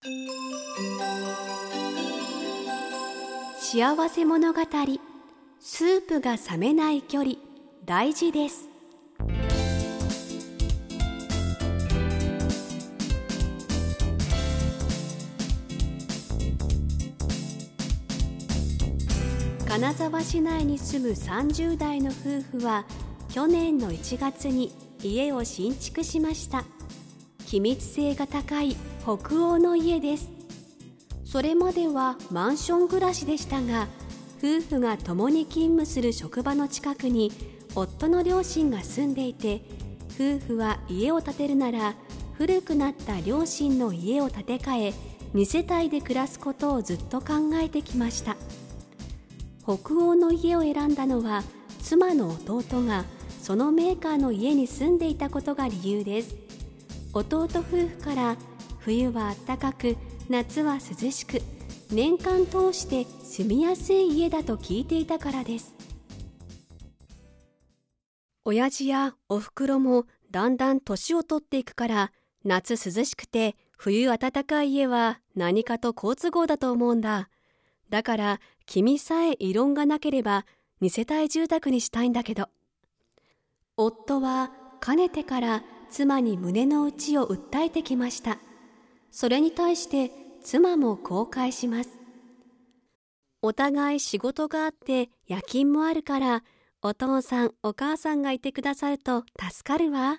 幸せ物語、スープが冷めない距離、大事です。金沢市内に住む30代の夫婦は去年の1月に家を新築しました。気密性が高い北欧の家です。それまではマンション暮らしでしたが、夫婦が共に勤務する職場の近くに夫の両親が住んでいて、夫婦は家を建てるなら古くなった両親の家を建て替え、2世帯で暮らすことをずっと考えてきました。北欧の家を選んだのは、妻の弟がそのメーカーの家に住んでいたことが理由です。弟夫婦から冬は暖かく夏は涼しく、年間通して住みやすい家だと聞いていたからです。親父やおふくろもだんだん年を取っていくから、夏涼しくて冬暖かい家は何かと好都合だと思うんだ。だから君さえ異論がなければ2世帯住宅にしたいんだけど。夫はかねてから妻に胸の内を訴えてきました。それに対して妻もこう返します。お互い仕事があって夜勤もあるから、お父さんお母さんがいてくださると助かるわ。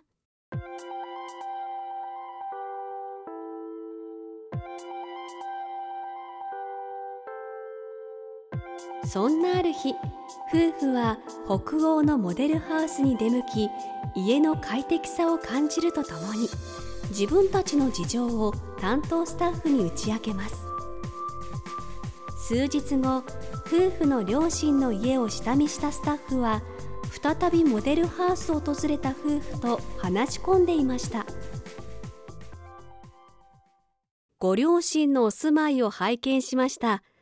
そんなある日、夫婦は北欧のモデルハウスに出向き、家の快適さを感じるとともに、自分たちの事情を担当スタッフに打ち明けます。数日後、夫婦の両親の家を下見したスタッフは、再びモデルハウスを訪れた夫婦と話し込んでいました。ご両親のお住まいを拝見しました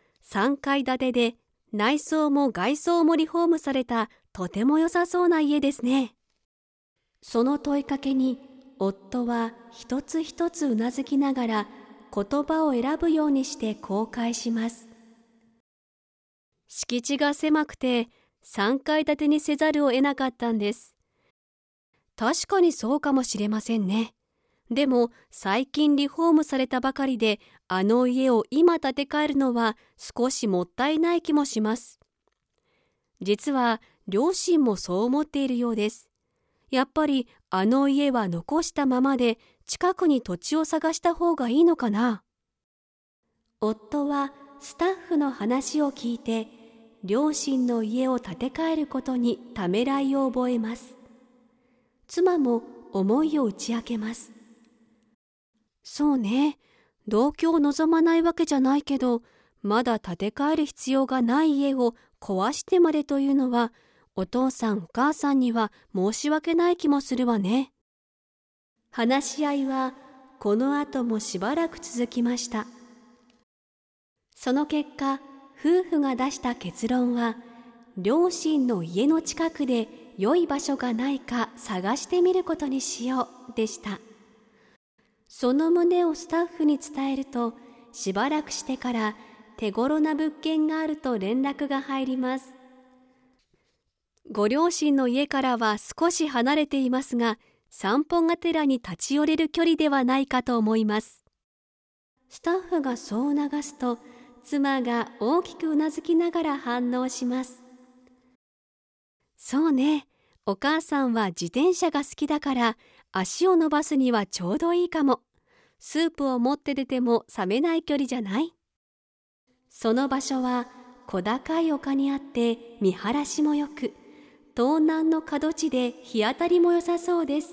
。3階建てで内装も外装もリフォームされたとても良さそうな家ですね。その問いかけに夫は一つ一つうなずきながら言葉を選ぶようにしてこう返します。敷地が狭くて3階建てにせざるを得なかったんです。確かにそうかもしれませんね。でも最近リフォームされたばかりで、あの家を今建て替えるのは少しもったいない気もします。実は両親もそう思っているようです。やっぱりあの家は残したままで近くに土地を探した方がいいのかな。夫はスタッフの話を聞いて、両親の家を建て替えることにためらいを覚えます。妻も思いを打ち明けます。そうね、同居を望まないわけじゃないけど、まだ建て替える必要がない家を壊してまでというのは、お父さんお母さんには申し訳ない気もするわね。話し合いはこの後もしばらく続きました。その結果、夫婦が出した結論は、両親の家の近くで良い場所がないか探してみることにしようでした。その旨をスタッフに伝えると、しばらくしてから手頃な物件があると連絡が入ります。ご両親の家からは少し離れていますが、散歩がてらに立ち寄れる距離ではないかと思います。スタッフがそう促すと、妻が大きくうなずきながら反応します。そうね、お母さんは自転車が好きだから足を伸ばすにはちょうどいいかも。スープを持って出ても冷めない距離じゃない？その場所は小高い丘にあって見晴らしもよく、東南の角地で日当たりも良さそうです。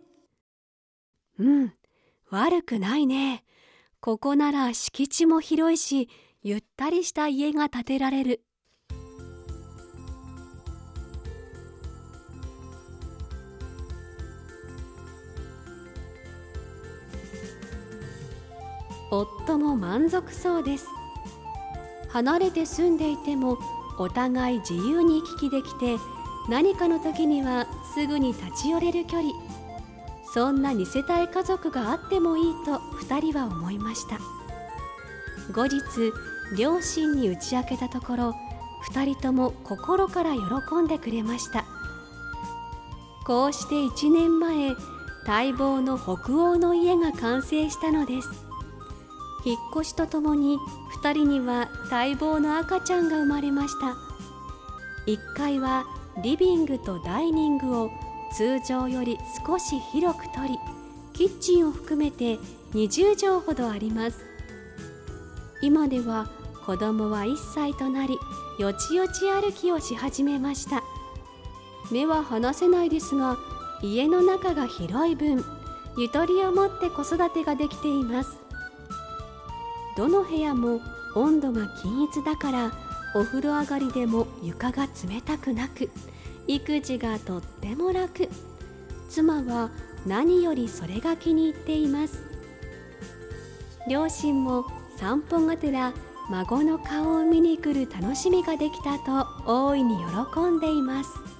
悪くないね。ここなら敷地も広いし、ゆったりした家が建てられる。夫も満足そうです。離れて住んでいてもお互い自由に行き来できて、何かの時にはすぐに立ち寄れる距離。そんな2世帯家族があってもいいと2人は思いました。 後日両親に打ち明けたところ、2人とも心から喜んでくれました。こうして1年前、待望の北欧の家が完成したのです。引っ越しとともに2人には待望の赤ちゃんが生まれました。1階はリビングとダイニングを通常より少し広く取り、キッチンを含めて20畳ほどあります。今では子供は1歳となり、よちよち歩きをし始めました。目は離せないですが、家の中が広い分、ゆとりを持って子育てができています。どの部屋も温度が均一だから、お風呂上がりでも床が冷たくなく、育児がとっても楽。妻は何よりそれが気に入っています。両親も散歩がてら孫の顔を見に来る楽しみができたと大いに喜んでいます。